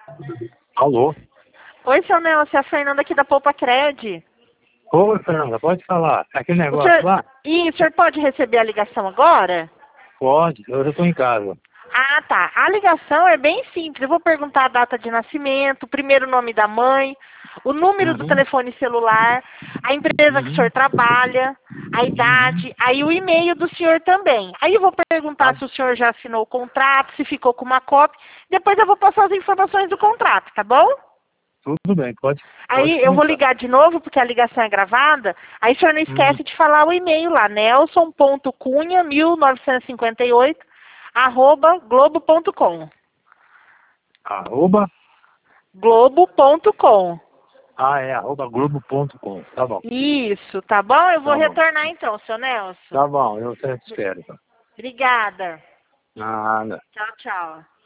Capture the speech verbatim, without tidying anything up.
Alô? Oi, seu Nelson, é a Fernanda aqui da Poupa Cred. Oi, Fernanda, pode falar. Aquele O negócio senhor... lá? Ih, o senhor pode receber a ligação agora? Pode, eu já estou em casa. Ah, tá. A ligação é bem simples. Eu vou perguntar a data de nascimento, o primeiro nome da mãe, o número do Uhum, telefone celular, a empresa que o uhum, senhor trabalha, a uhum. idade, aí o e-mail do senhor também. Aí eu vou Tá, perguntar se o senhor já assinou o contrato, se ficou com uma cópia. Depois eu vou passar as informações do contrato, tá bom? tudo bem, pode, pode Aí eu vou começar. ligar de novo, porque a ligação é gravada. Aí o senhor não Hum, esquece de falar o e-mail lá, nelson ponto cunha mil novecentos e cinquenta e oito arroba globo ponto com. arroba, globo ponto com. ah, é, arroba globo ponto com. Tá bom, Isso, tá bom? Eu vou tá bom. retornar então, seu Nelson. Tá bom, eu sempre espero. Então. Obrigada. Nada. Tchau, tchau.